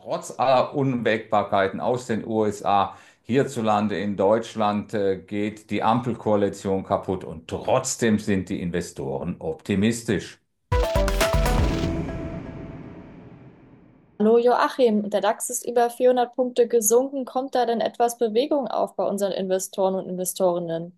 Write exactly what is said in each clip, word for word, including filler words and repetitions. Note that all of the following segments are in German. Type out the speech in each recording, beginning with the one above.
trotz aller Unwägbarkeiten aus den U S A, hierzulande in Deutschland, äh, geht die Ampelkoalition kaputt und trotzdem sind die Investoren optimistisch. Hallo Joachim, der DAX ist über vierhundert Punkte gesunken. Kommt da denn etwas Bewegung auf bei unseren Investoren und Investorinnen?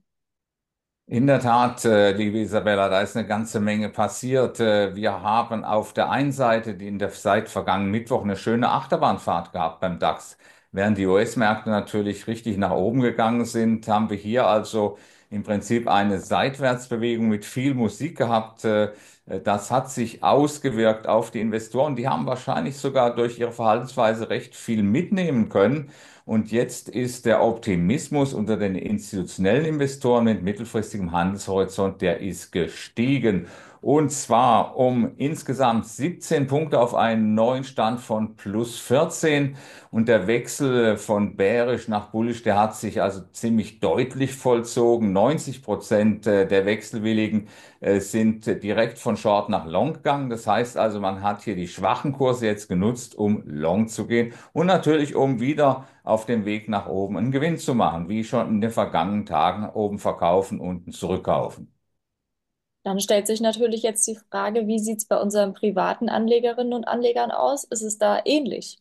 In der Tat, äh, liebe Isabella, da ist eine ganze Menge passiert. Äh, wir haben auf der einen Seite die in der seit vergangenen Mittwoch eine schöne Achterbahnfahrt gehabt beim DAX. Während die U S-Märkte natürlich richtig nach oben gegangen sind, haben wir hier also im Prinzip eine Seitwärtsbewegung mit viel Musik gehabt. Äh, Das hat sich ausgewirkt auf die Investoren. Die haben wahrscheinlich sogar durch ihre Verhaltensweise recht viel mitnehmen können. Und jetzt ist der Optimismus unter den institutionellen Investoren mit mittelfristigem Handelshorizont, der ist gestiegen. Und zwar um insgesamt siebzehn Punkte auf einen neuen Stand von plus vierzehn. Und der Wechsel von bärisch nach bullisch, der hat sich also ziemlich deutlich vollzogen. neunzig Prozent der Wechselwilligen äh, sind direkt von Short nach Long gegangen. Das heißt also, man hat hier die schwachen Kurse jetzt genutzt, um Long zu gehen und natürlich, um wieder auf dem Weg nach oben einen Gewinn zu machen, wie schon in den vergangenen Tagen oben verkaufen, unten zurückkaufen. Dann stellt sich natürlich jetzt die Frage, wie sieht es bei unseren privaten Anlegerinnen und Anlegern aus? Ist es da ähnlich?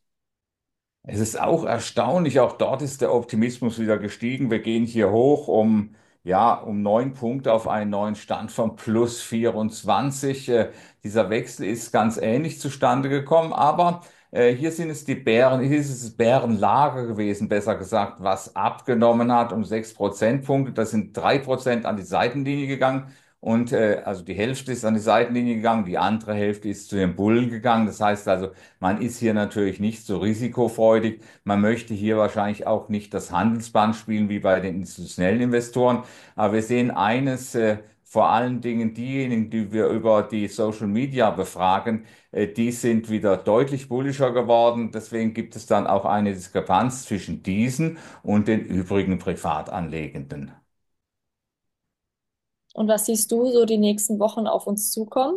Es ist auch erstaunlich, auch dort ist der Optimismus wieder gestiegen. Wir gehen hier hoch um, ja, um neun Punkte auf einen neuen Stand von plus vierundzwanzig. Äh, dieser Wechsel ist ganz ähnlich zustande gekommen, aber äh, hier sind es die Bären, hier ist es das Bärenlager gewesen, besser gesagt, was abgenommen hat um sechs Prozentpunkte. Das sind drei Prozent an die Seitenlinie gegangen. Und äh, also die Hälfte ist an die Seitenlinie gegangen, die andere Hälfte ist zu den Bullen gegangen. Das heißt also, man ist hier natürlich nicht so risikofreudig. Man möchte hier wahrscheinlich auch nicht das Handelsband spielen wie bei den institutionellen Investoren. Aber wir sehen eines, äh, vor allen Dingen diejenigen, die wir über die Social Media befragen, äh, die sind wieder deutlich bullischer geworden. Deswegen gibt es dann auch eine Diskrepanz zwischen diesen und den übrigen Privatanlegenden. Und was siehst du so die nächsten Wochen auf uns zukommen?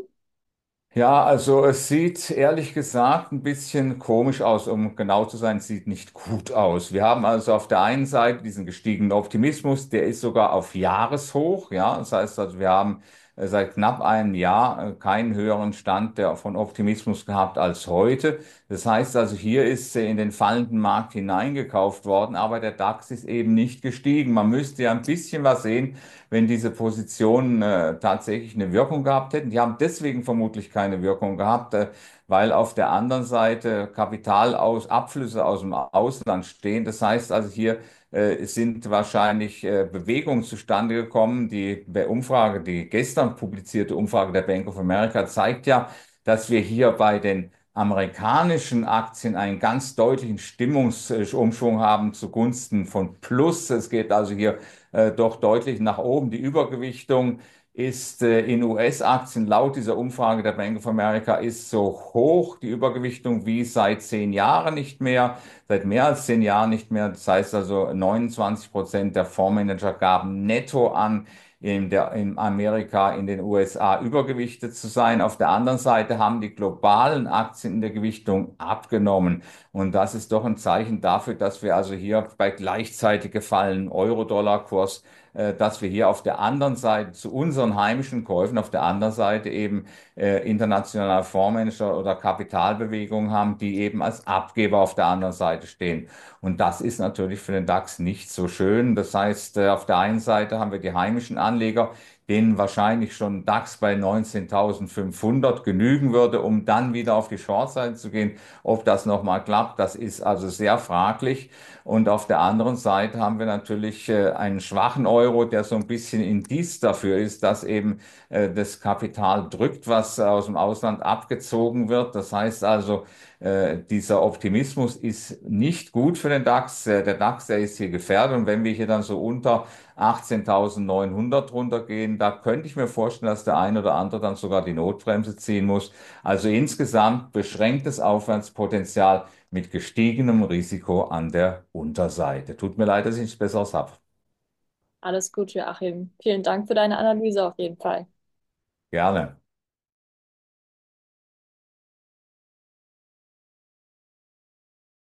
Ja, also es sieht ehrlich gesagt ein bisschen komisch aus, um genau zu sein, es sieht nicht gut aus. Wir haben also auf der einen Seite diesen gestiegenen Optimismus, der ist sogar auf Jahreshoch, ja. Das heißt also, wir haben äh, seit knapp einem Jahr äh, keinen höheren Stand der von Optimismus gehabt als heute. Das heißt also, hier ist äh, in den fallenden Markt hineingekauft worden, aber der DAX ist eben nicht gestiegen. Man müsste ja ein bisschen was sehen, wenn diese Positionen äh, tatsächlich eine Wirkung gehabt hätten. Die haben deswegen vermutlich keine Wirkung gehabt, äh, weil auf der anderen Seite Kapitalaus Abflüsse aus dem Ausland stehen. Das heißt also, hier äh, sind wahrscheinlich äh, Bewegungen zustande gekommen. Die Be- Umfrage, die gestern publizierte Umfrage der Bank of America zeigt ja, dass wir hier bei den amerikanischen Aktien einen ganz deutlichen Stimmungsumschwung haben zugunsten von Plus. Es geht also hier äh, doch deutlich nach oben. Die Übergewichtung ist äh, in U S-Aktien laut dieser Umfrage der Bank of America ist so hoch, die Übergewichtung wie seit zehn Jahren nicht mehr, seit mehr als zehn Jahren nicht mehr. Das heißt also, neunundzwanzig Prozent der Fondsmanager gaben netto an, in der, in Amerika, in den U S A übergewichtet zu sein. Auf der anderen Seite haben die globalen Aktien in der Gewichtung abgenommen. Und das ist doch ein Zeichen dafür, dass wir also hier bei gleichzeitig gefallenen Euro-Dollar-Kurs, äh, dass wir hier auf der anderen Seite zu unseren heimischen Käufen, auf der anderen Seite eben äh, internationale Fondsmanager oder Kapitalbewegungen haben, die eben als Abgeber auf der anderen Seite stehen. Und das ist natürlich für den DAX nicht so schön. Das heißt, äh, auf der einen Seite haben wir die heimischen Anleger, denen wahrscheinlich schon DAX bei neunzehntausendfünfhundert genügen würde, um dann wieder auf die Shortseite zu gehen. Ob das nochmal klappt, das ist also sehr fraglich. Und auf der anderen Seite haben wir natürlich äh, einen schwachen Euro, der so ein bisschen Indiz dafür ist, dass eben äh, das Kapital drückt, was aus dem Ausland abgezogen wird. Das heißt also, äh, dieser Optimismus ist nicht gut für den DAX. Äh, der DAX, der ist hier gefährdet. Und wenn wir hier dann so unter achtzehntausendneunhundert runtergehen, da könnte ich mir vorstellen, dass der ein oder andere dann sogar die Notbremse ziehen muss. Also insgesamt beschränktes Aufwärtspotenzial mit gestiegenem Risiko an der Unterseite. Tut mir leid, dass ich nichts Besseres habe. Alles gut, Joachim. Vielen Dank für deine Analyse auf jeden Fall. Gerne.